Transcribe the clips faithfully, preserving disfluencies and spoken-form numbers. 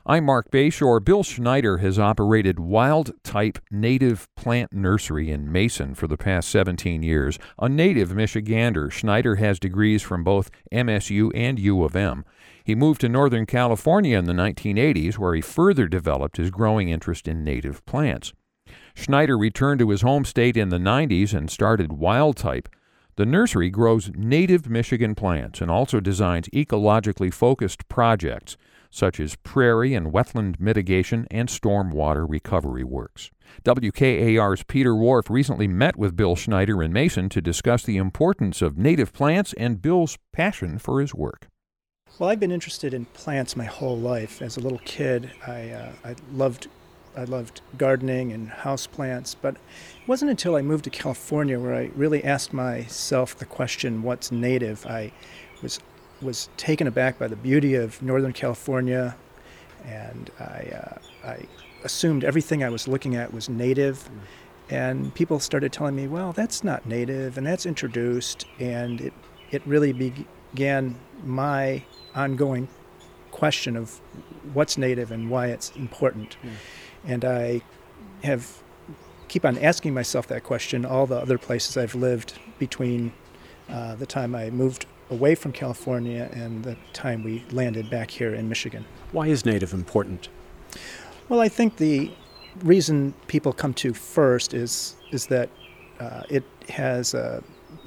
I'm Mark Bayshore. Bill Schneider has operated Wild Type Native Plant Nursery in Mason for the past seventeen years. A native Michigander, Schneider has degrees from both M S U and U of M. He moved to Northern California in the nineteen eighties, where he further developed his growing interest in native plants. Schneider returned to his home state in the nineties and started Wild Type. The nursery grows native Michigan plants and also designs ecologically focused projects, such as prairie and wetland mitigation and stormwater recovery works. W K A R's Peter Wharf recently met with Bill Schneider in Mason to discuss the importance of native plants and Bill's passion for his work. Well, I've been interested in plants my whole life. As a little kid, I uh, I loved I loved gardening and house plants, but it wasn't until I moved to California where I really asked myself the question, what's native? I was was taken aback by the beauty of Northern California, and I uh, I assumed everything I was looking at was native, mm. and people started telling me, well, that's not native, and that's introduced, and it, it really began my ongoing question of what's native and why it's important. Mm. And I have keep on asking myself that question all the other places I've lived between uh, the time I moved away from California and the time we landed back here in Michigan. Why is native important? Well, I think the reason people come to first is is that uh, it has a,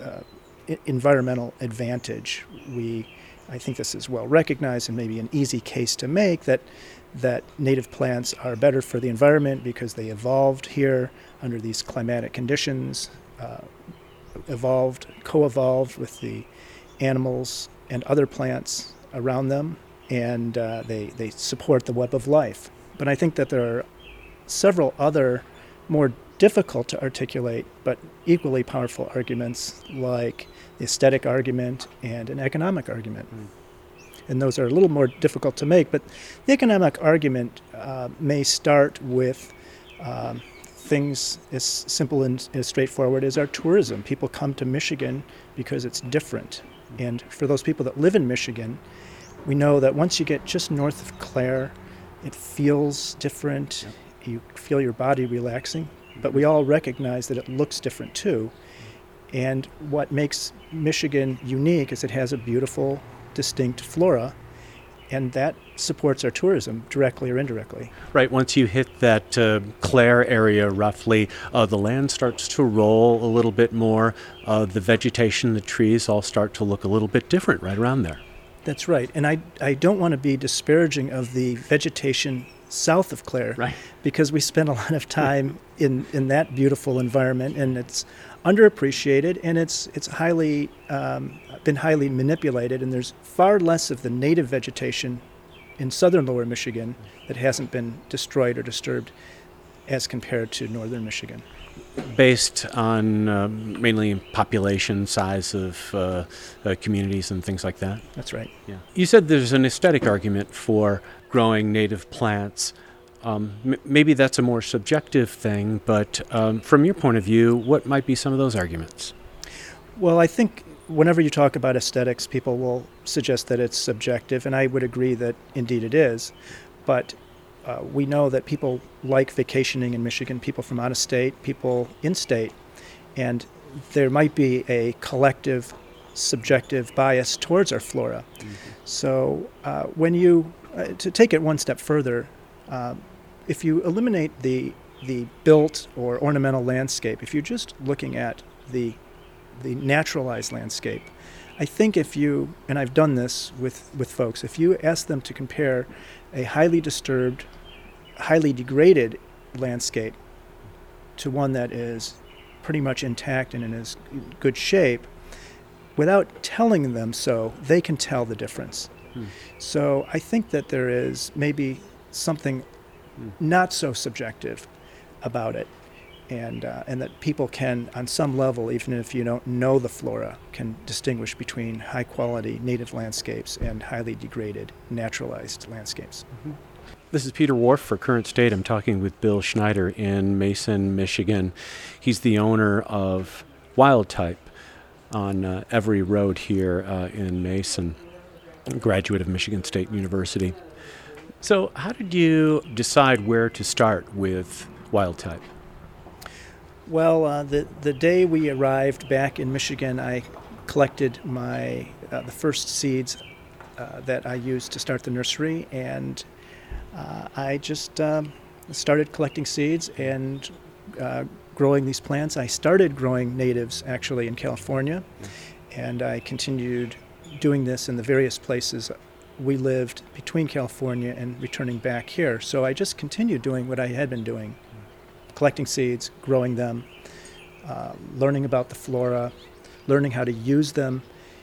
a environmental advantage. We, I think this is well recognized and maybe an easy case to make that that native plants are better for the environment because they evolved here under these climatic conditions, uh, evolved, co-evolved with the animals and other plants around them, and uh, they, they support the web of life. But I think that there are several other more difficult to articulate but equally powerful arguments, like the aesthetic argument and an economic argument. Mm. And those are a little more difficult to make, but the economic argument uh, may start with um, things as simple and as straightforward as our tourism. People come to Michigan because it's different. And for those people that live in Michigan, we know that once you get just north of Clare, it feels different. Yep. You feel your body relaxing, but we all recognize that it looks different too. And what makes Michigan unique is it has a beautiful, distinct flora, and that supports our tourism directly or indirectly. Right. Once you hit that uh, Clare area roughly, uh, the land starts to roll a little bit more. Uh, the vegetation, the trees all start to look a little bit different right around there. That's right. And I, I don't want to be disparaging of the vegetation south of Clare, right, because we spend a lot of time in, in that beautiful environment, and it's underappreciated, and it's it's highly um, been highly manipulated, and there's far less of the native vegetation in southern lower Michigan that hasn't been destroyed or disturbed as compared to northern Michigan. Based on uh, mainly population size of uh, uh, communities and things like that? That's right. Yeah. You said there's an aesthetic argument for growing native plants. Um, m- maybe that's a more subjective thing, but um, from your point of view, what might be some of those arguments? Well, I think whenever you talk about aesthetics, people will suggest that it's subjective, and I would agree that indeed it is. But uh, we know that people like vacationing in Michigan, people from out of state, people in state, and there might be a collective subjective bias towards our flora. Mm-hmm. So uh, when you, uh, to take it one step further, uh, if you eliminate the the built or ornamental landscape, if you're just looking at the the naturalized landscape, I think if you, and I've done this with, with folks, if you ask them to compare a highly disturbed, highly degraded landscape to one that is pretty much intact and in as good shape, without telling them so, they can tell the difference. Hmm. So I think that there is maybe something hmm. not so subjective about it. And uh, and that people can, on some level, even if you don't know the flora, can distinguish between high-quality native landscapes and highly degraded naturalized landscapes. Mm-hmm. This is Peter Wharf for Current State. I'm talking with Bill Schneider in Mason, Michigan. He's the owner of Wild Type on uh, Every Road here uh, in Mason, a graduate of Michigan State University. So how did you decide where to start with wild type? Well, uh, the the day we arrived back in Michigan, I collected my uh, the first seeds uh, that I used to start the nursery, and uh, I just um, started collecting seeds and uh, growing these plants. I started growing natives actually in California, and I continued doing this in the various places we lived between California and returning back here. So I just continued doing what I had been doing, collecting seeds, growing them, uh, learning about the flora, learning how to use them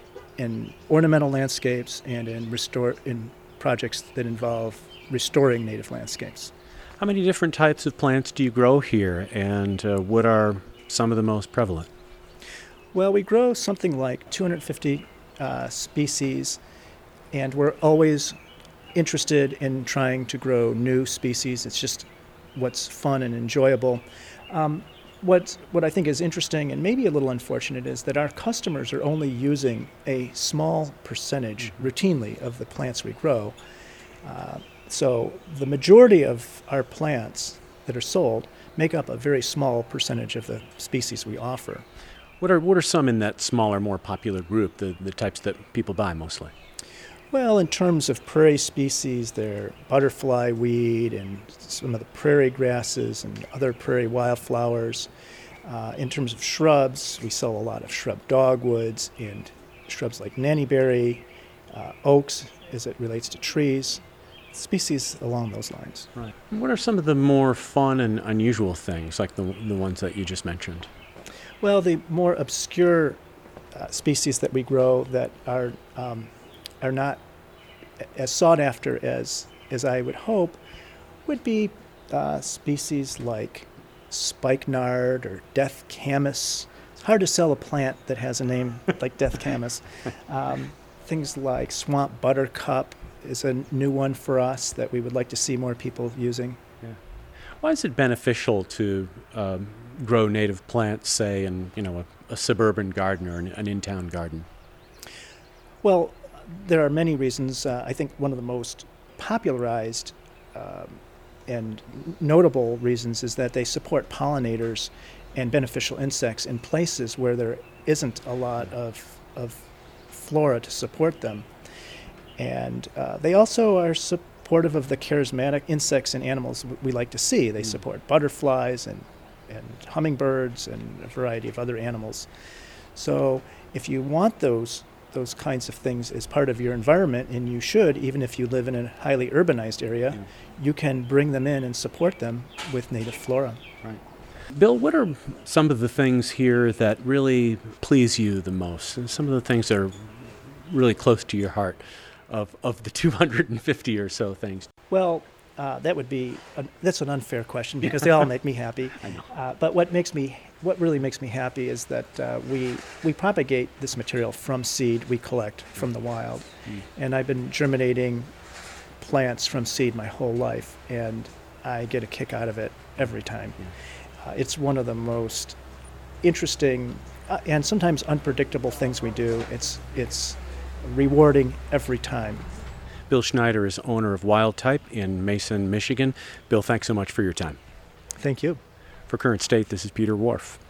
in ornamental landscapes and in restore in projects that involve restoring native landscapes. How many different types of plants do you grow here, and uh, what are some of the most prevalent? Well, we grow something like two hundred fifty uh, species, and we're always interested in trying to grow new species. It's just what's fun and enjoyable. Um, what what I think is interesting and maybe a little unfortunate is that our customers are only using a small percentage routinely of the plants we grow. Uh, so the majority of our plants that are sold make up a very small percentage of the species we offer. What are what are some in that smaller, more popular group, the, the types that people buy mostly? Well, in terms of prairie species, they're butterfly weed and some of the prairie grasses and other prairie wildflowers. Uh, in terms of shrubs, we sell a lot of shrub dogwoods and shrubs like nannyberry, uh, oaks as it relates to trees, species along those lines. Right. What are some of the more fun and unusual things, like the the ones that you just mentioned? Well, the more obscure uh, species that we grow that are um, are not as sought after as as I would hope would be uh, species like spikenard or death camas. It's hard to sell a plant that has a name like death camas. Um, things like swamp buttercup is a new one for us that we would like to see more people using. Yeah. Why is it beneficial to um, grow native plants, say, in you know a, a suburban garden or an, an in-town garden? Well, there are many reasons. Uh, I think one of the most popularized um, and notable reasons is that they support pollinators and beneficial insects in places where there isn't a lot of, of flora to support them. And uh, they also are supportive of the charismatic insects and animals we like to see. They support butterflies and, and hummingbirds and a variety of other animals. So if you want those those kinds of things as part of your environment, and you should, even if you live in a highly urbanized area, yeah. you can bring them in and support them with native flora. Right. Bill, what are some of the things here that really please you the most, and some of the things that are really close to your heart of, of the two hundred fifty or so things? Well, uh, that would be, a, that's an unfair question because they all make me happy. I know. Uh, but what makes me What really makes me happy is that uh, we we propagate this material from seed we collect from the wild. Mm. And I've been germinating plants from seed my whole life, and I get a kick out of it every time. Yeah. Uh, it's one of the most interesting uh, and sometimes unpredictable things we do. It's, it's rewarding every time. Bill Schneider is owner of Wild Type in Mason, Michigan. Bill, thanks so much for your time. Thank you. For Current State, this is Peter Wharf.